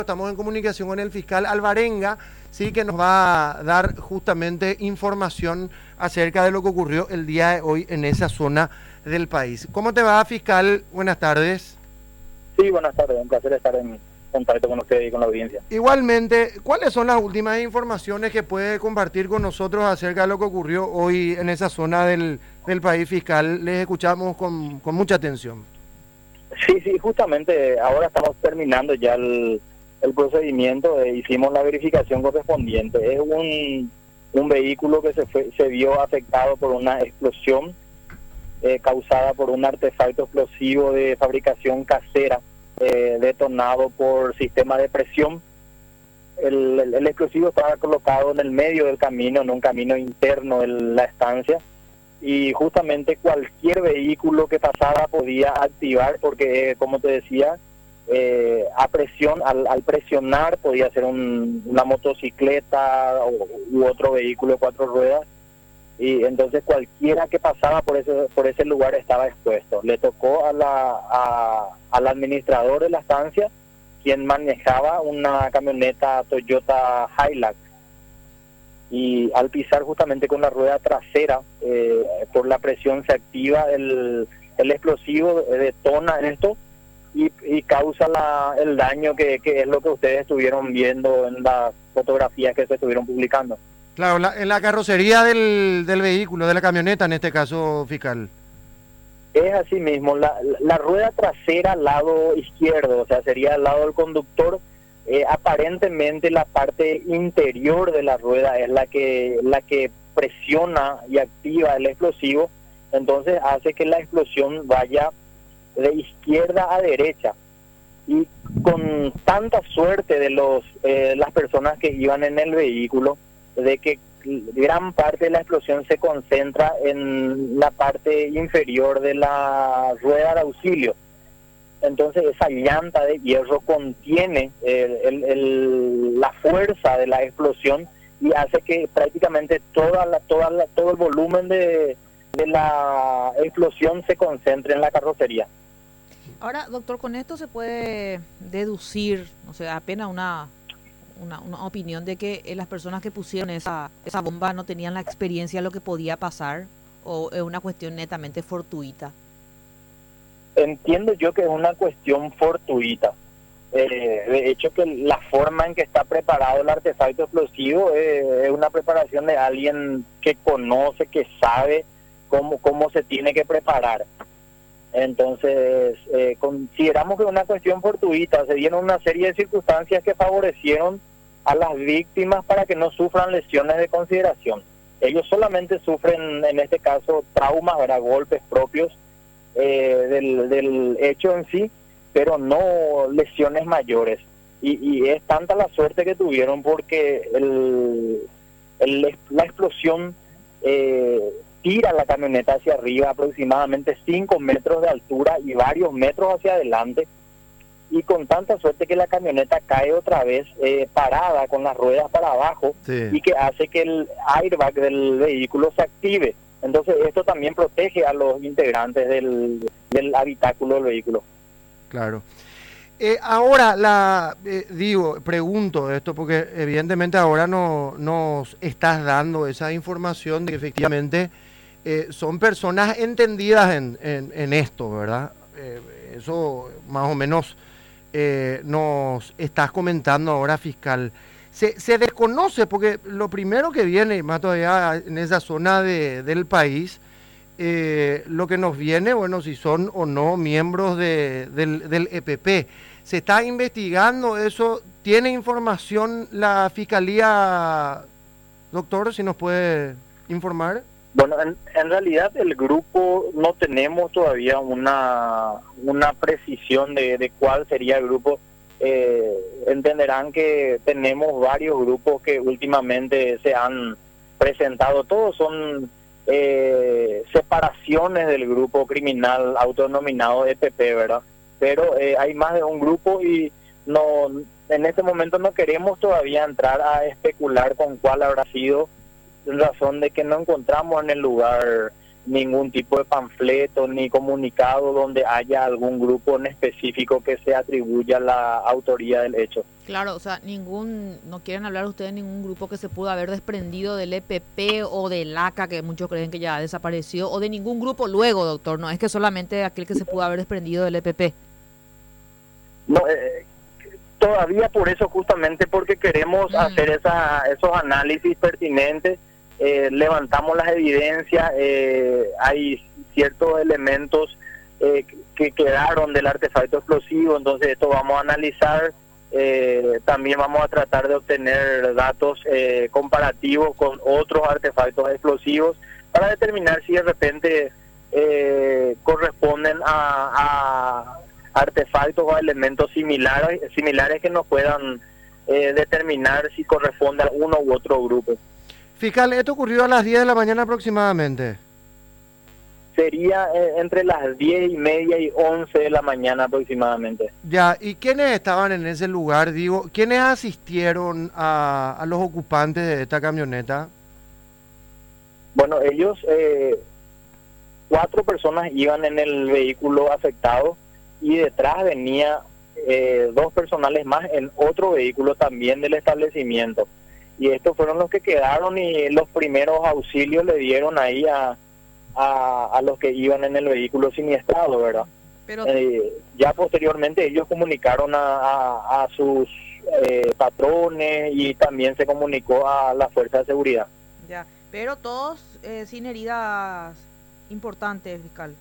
Estamos en comunicación con el fiscal Alvarenga, sí, que nos va a dar justamente información acerca de lo que ocurrió el día de hoy en esa zona del país. ¿Cómo te va, fiscal? Buenas tardes. Sí, buenas tardes, un placer estar en contacto con usted y con la audiencia. Igualmente, ¿cuáles son las últimas informaciones que puede compartir con nosotros acerca de lo que ocurrió hoy en esa zona del país, fiscal? Les escuchamos con mucha atención. Sí, justamente ahora estamos terminando ya el procedimiento, hicimos la verificación correspondiente. Es un vehículo que se vio afectado por una explosión causada por un artefacto explosivo de fabricación casera, detonado por sistema de presión. El explosivo estaba colocado en el medio del camino, en un camino interno de la estancia, y justamente cualquier vehículo que pasara podía activar, porque como te decía, a presión, al presionar podía ser una motocicleta u otro vehículo de 4 ruedas, y entonces cualquiera que pasaba por ese lugar estaba expuesto. Le tocó al administrador de la estancia, quien manejaba una camioneta Toyota Hilux, y al pisar justamente con la rueda trasera, por la presión se activa el explosivo, detona esto y causa el daño que es lo que ustedes estuvieron viendo en las fotografías que se estuvieron publicando. Claro, en la carrocería del vehículo, de la camioneta en este caso, fiscal. Es así mismo, la rueda trasera al lado izquierdo, o sea, sería al lado del conductor. Aparentemente la parte interior de la rueda es la que presiona y activa el explosivo, entonces hace que la explosión vaya de izquierda a derecha, y con tanta suerte de las personas que iban en el vehículo, de que gran parte de la explosión se concentra en la parte inferior de la rueda de auxilio. Entonces esa llanta de hierro contiene la fuerza de la explosión y hace que prácticamente todo el volumen de la explosión se concentre en la carrocería. Ahora, doctor, con esto se puede deducir, o sea, apenas una opinión de que las personas que pusieron esa bomba no tenían la experiencia de lo que podía pasar, o es una cuestión netamente fortuita. Entiendo yo que es una cuestión fortuita. De hecho, que la forma en que está preparado el artefacto explosivo es una preparación de alguien que conoce, que sabe cómo se tiene que preparar. Entonces, consideramos que es una cuestión fortuita. Se dieron una serie de circunstancias que favorecieron a las víctimas para que no sufran lesiones de consideración. Ellos solamente sufren, en este caso, traumas, golpes propios del hecho en sí, pero no lesiones mayores. Y es tanta la suerte que tuvieron porque la explosión tira la camioneta hacia arriba, aproximadamente 5 metros de altura y varios metros hacia adelante, y con tanta suerte que la camioneta cae otra vez parada con las ruedas para abajo, sí, y que hace que el airbag del vehículo se active. Entonces esto también protege a los integrantes del habitáculo del vehículo. Claro. Ahora, pregunto esto porque evidentemente ahora nos estás dando esa información de que efectivamente son personas entendidas en esto, ¿verdad? Eso más o menos nos estás comentando ahora, fiscal. Se desconoce, porque lo primero que viene, más todavía en esa zona del país, lo que nos viene, bueno, si son o no miembros del EPP. ¿Se está investigando eso? ¿Tiene información la Fiscalía, doctor, si nos puede informar? Bueno, en realidad el grupo no tenemos todavía una precisión de cuál sería el grupo. Entenderán que tenemos varios grupos que últimamente se han presentado. Todos son separaciones del grupo criminal autodenominado EPP, ¿verdad? Pero hay más de un grupo y en este momento no queremos todavía entrar a especular con cuál habrá sido, en razón de que no encontramos en el lugar ningún tipo de panfleto ni comunicado donde haya algún grupo en específico que se atribuya la autoría del hecho. Claro, o sea, no quieren hablar ustedes de ningún grupo que se pudo haber desprendido del EPP o del ACA, que muchos creen que ya desapareció, o de ningún grupo luego, doctor, no es que solamente aquel que se pudo haber desprendido del EPP. No, todavía por eso, justamente porque queremos hacer esos análisis pertinentes, levantamos las evidencias, hay ciertos elementos que quedaron del artefacto explosivo, entonces esto vamos a analizar. También vamos a tratar de obtener datos comparativos con otros artefactos explosivos para determinar si de repente corresponden a artefactos o elementos similares que nos puedan determinar si corresponde a uno u otro grupo. Fiscal, esto ocurrió a las 10 de la mañana aproximadamente. Sería entre las 10:30 y 11 de la mañana aproximadamente. Ya, ¿y quiénes estaban en ese lugar? Digo, ¿quiénes asistieron a los ocupantes de esta camioneta? Bueno, ellos, 4 personas iban en el vehículo afectado y detrás venía 2 personales más en otro vehículo también del establecimiento. Y estos fueron los que quedaron y los primeros auxilios le dieron ahí a los que iban en el vehículo siniestrado, ¿verdad? Pero ya posteriormente ellos comunicaron a sus patrones y también se comunicó a la fuerza de seguridad. ya, pero todos sin heridas importantes, fiscal.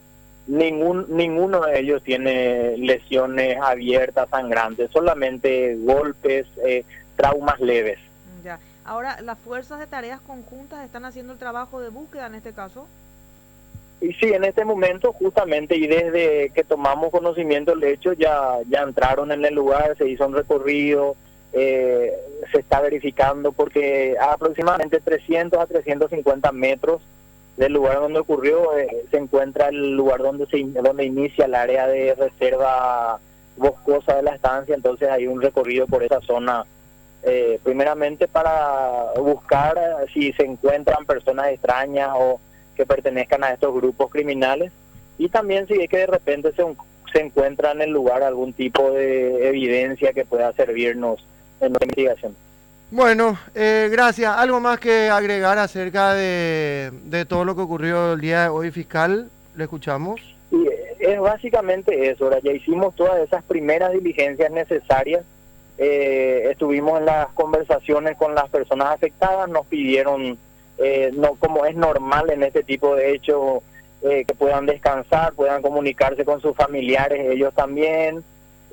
Ninguno de ellos tiene lesiones abiertas, sangrantes, solamente golpes, traumas leves. Ya. Ahora, ¿las fuerzas de tareas conjuntas están haciendo el trabajo de búsqueda en este caso? Y sí, en este momento justamente, y desde que tomamos conocimiento del hecho, ya entraron en el lugar, se hizo un recorrido, se está verificando, porque a aproximadamente 300 a 350 metros del lugar donde ocurrió se encuentra el lugar donde inicia el área de reserva boscosa de la estancia. Entonces hay un recorrido por esa zona, primeramente para buscar si se encuentran personas extrañas o que pertenezcan a estos grupos criminales, y también si es que de repente se encuentra en el lugar algún tipo de evidencia que pueda servirnos en nuestra investigación. Bueno, gracias. ¿Algo más que agregar acerca de todo lo que ocurrió el día de hoy, fiscal? ¿Le escuchamos? Y es básicamente eso. Ahora ya hicimos todas esas primeras diligencias necesarias. Estuvimos en las conversaciones con las personas afectadas, nos pidieron, no como es normal en este tipo de hechos, que puedan descansar, puedan comunicarse con sus familiares, ellos también,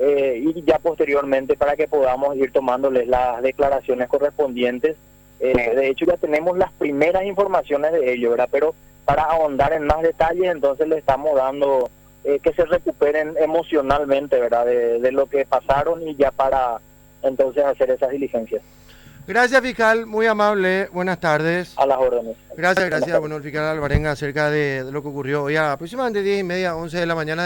y ya posteriormente para que podamos ir tomándoles las declaraciones correspondientes. De hecho ya tenemos las primeras informaciones de ellos, ¿verdad? Pero para ahondar en más detalles, entonces le estamos dando que se recuperen emocionalmente, ¿verdad? De lo que pasaron, y ya para entonces hacer esas diligencias. Gracias, fiscal, muy amable, buenas tardes. A las órdenes. Gracias. Bueno, el fiscal Alvarenga acerca de lo que ocurrió hoy a aproximadamente 10:30, 11 de la mañana.